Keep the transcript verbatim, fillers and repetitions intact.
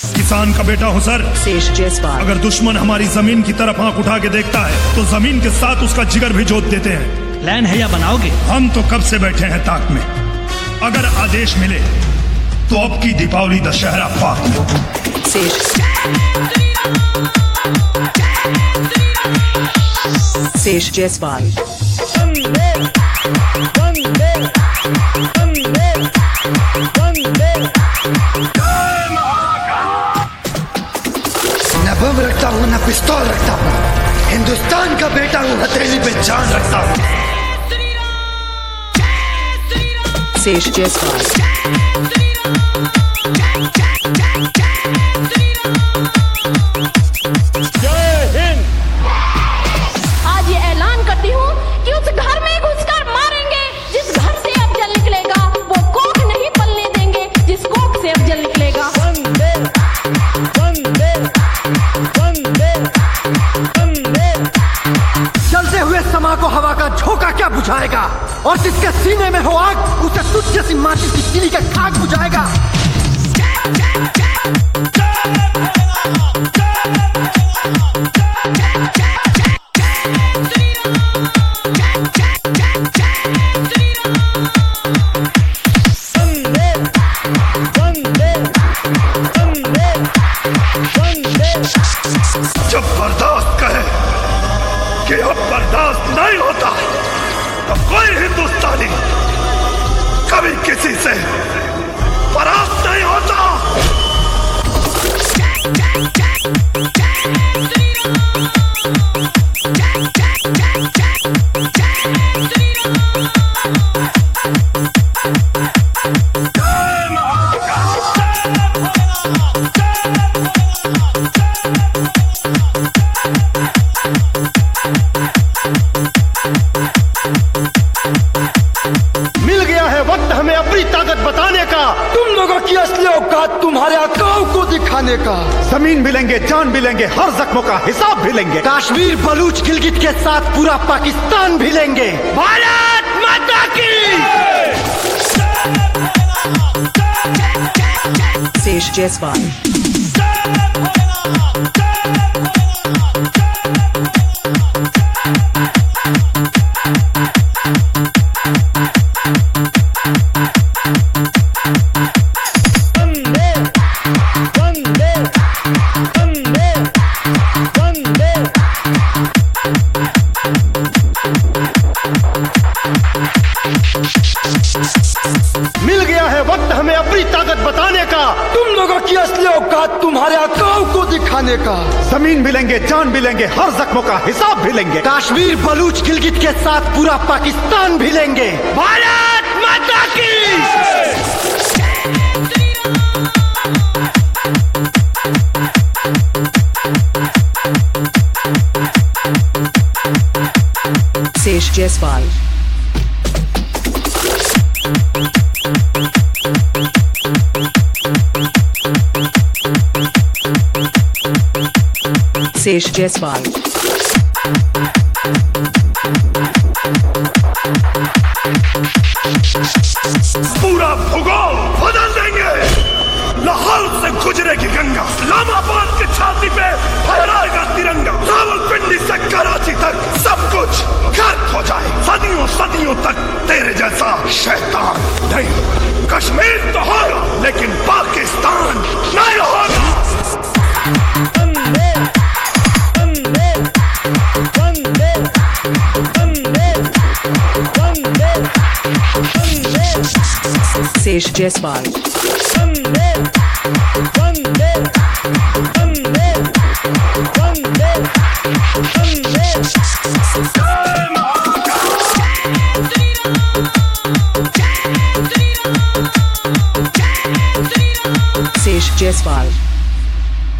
किसान का बेटा हूँ सर। शेष जायसवाल। अगर दुश्मन हमारी जमीन की तरफ आंख उठा के देखता है तो जमीन के साथ उसका जिगर भी जोत देते हैं। प्लान है या बनाओगे? हम तो कब से बैठे हैं ताक में। अगर आदेश मिले तो अब की दीपावली दशहरा पाक। शेष शेष जायसवाल। न बम रखता हूँ न पिस्तौल रखता हूँ, हिंदुस्तान का बेटा हूँ, हथेली पे जान रखता हूँ। शेष जायसवाल। जय हिंद। आज ये ऐलान करती हूँ कि उस घर में घुसकर मारेंगे जिस घर से अफजल निकलेगा, वो कोख नहीं पलने देंगे जिस कोख से अफजल निकलेगा। वंदे वंदे वंदे वंदे। जलते हुए समा को हवा का झोंका क्या बुझाएगा, और जिसके सीने में हो आग उसे तुझ जैसी माचिस की तीली का खाक बुझाएगा। जब बर्दाश्त कहे कि अब बर्दाश्त नहीं होता तो कोई हिंदुस्तानी कभी किसी से परास्त नहीं होता। मिल गया है वक्त हमें अपनी ताकत बताने का, तुम लोगों की असली औकात तुम्हारे अकाओं को दिखाने का। जमीन भी लेंगे, जान भी लेंगे, हर जख्मों का हिसाब भी लेंगे। कश्मीर, बलूच, गिलगित के साथ पूरा पाकिस्तान भी लेंगे। भारत माता की। शेष जायसवाल। मिल गया है वक्त हमें अपनी ताकत बताने का, तुम लोगों की असली औकात तुम्हारे अकाओं को दिखाने का। जमीन भी लेंगे, जान भी लेंगे, हर जख्मों का हिसाब भी लेंगे। कश्मीर, बलूच, गिलगित के साथ पूरा पाकिस्तान भी लेंगे। भारत माता की। शेष जायसवाल। शेष जायसवाल। पूरा भूगोल बदल देंगे। लाहौर से गुजरेगी गंगा, इस्लामाबाद की छाती पे फहराएगा तिरंगा। रावलपिंडी से कराची तक सब कुछ गर्क हो जाए। सदियों सदियों तक तेरे जैसा शैतान नहीं। कश्मीर तो होगा लेकिन पाकिस्तान नहीं होगा। वंदे वंदे वंदे वंदे वंदे वंदे। शेष जायसवाल। वंदे वंदे वंदे वंदे वंदे। शेष जायसवाल।